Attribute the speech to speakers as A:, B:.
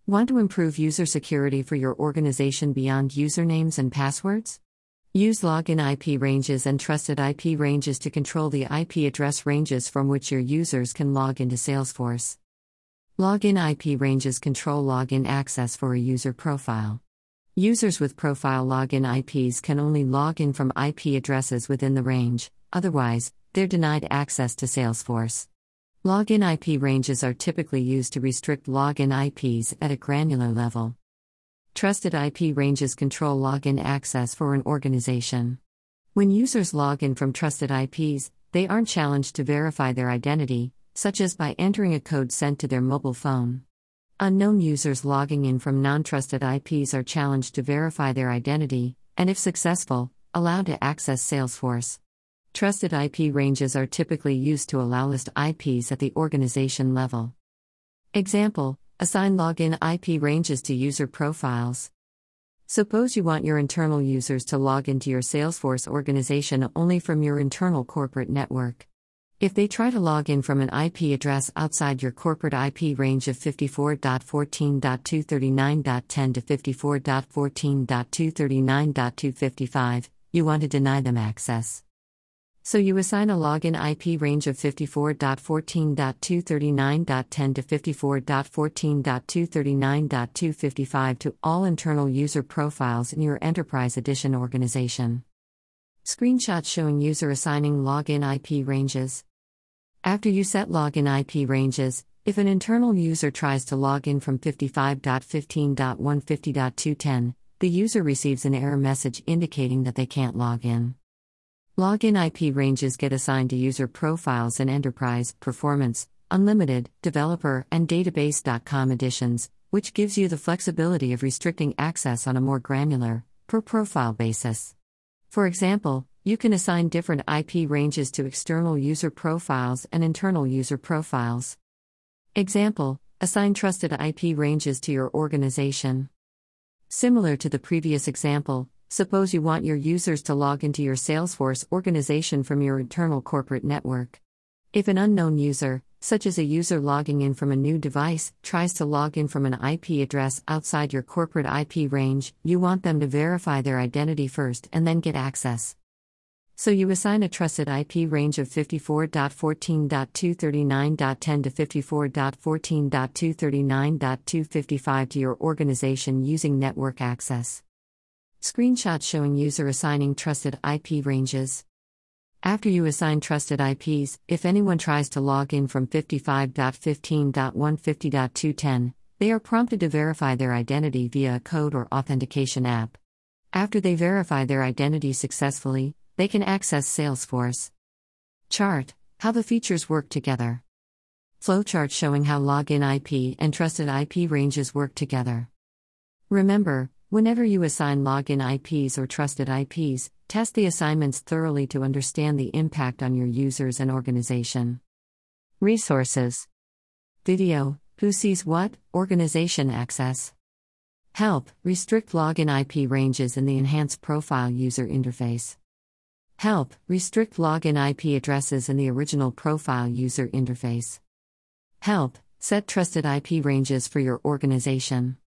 A: Want to improve user security for your organization beyond usernames and passwords? Use login IP ranges and trusted IP ranges to control the IP address ranges from which your users can log into Salesforce. Login IP ranges control login access for a user profile. Users with profile login IPs can only log in from IP addresses within the range, otherwise, they're denied access to Salesforce. Login IP ranges are typically used to restrict login IPs at a granular level. Trusted IP ranges control login access for an organization. When users log in from trusted IPs, they aren't challenged to verify their identity, such as by entering a code sent to their mobile phone. Unknown users logging in from non-trusted IPs are challenged to verify their identity, and if successful, allowed to access Salesforce. Trusted IP ranges are typically used to allow list IPs at the organization level. Example: assign login IP ranges to user profiles. Suppose you want your internal users to log into your Salesforce organization only from your internal corporate network. If they try to log in from an IP address outside your corporate IP range of 54.14.239.10 to 54.14.239.255, you want to deny them access. So you assign a login IP range of 54.14.239.10 to 54.14.239.255 to all internal user profiles in your Enterprise Edition organization. Screenshot showing user assigning login IP ranges. After you set login IP ranges, if an internal user tries to log in from 55.15.150.210, the user receives an error message indicating that they can't log in. Login IP ranges get assigned to user profiles in Enterprise, Performance, Unlimited, Developer, and Database.com editions, which gives you the flexibility of restricting access on a more granular, per-profile basis. For example, you can assign different IP ranges to external user profiles and internal user profiles. Example: assign trusted IP ranges to your organization. Similar to the previous example, suppose you want your users to log into your Salesforce organization from your internal corporate network. If an unknown user, such as a user logging in from a new device, tries to log in from an IP address outside your corporate IP range, you want them to verify their identity first and then get access. So you assign a trusted IP range of 54.14.239.10 to 54.14.239.255 to your organization using network access. Screenshot showing user assigning trusted IP ranges. After you assign trusted IPs, if anyone tries to log in from 55.15.150.210, they are prompted to verify their identity via a code or authentication app. After they verify their identity successfully, they can access Salesforce. Chart: how the features work together. Flowchart showing how login IP and trusted IP ranges work together. Remember, whenever you assign login IPs or trusted IPs, test the assignments thoroughly to understand the impact on your users and organization. Resources. Video: Who Sees What? Organization Access. Help: restrict login IP ranges in the Enhanced Profile user interface. Help: restrict login IP addresses in the original profile user interface. Help: set trusted IP ranges for your organization.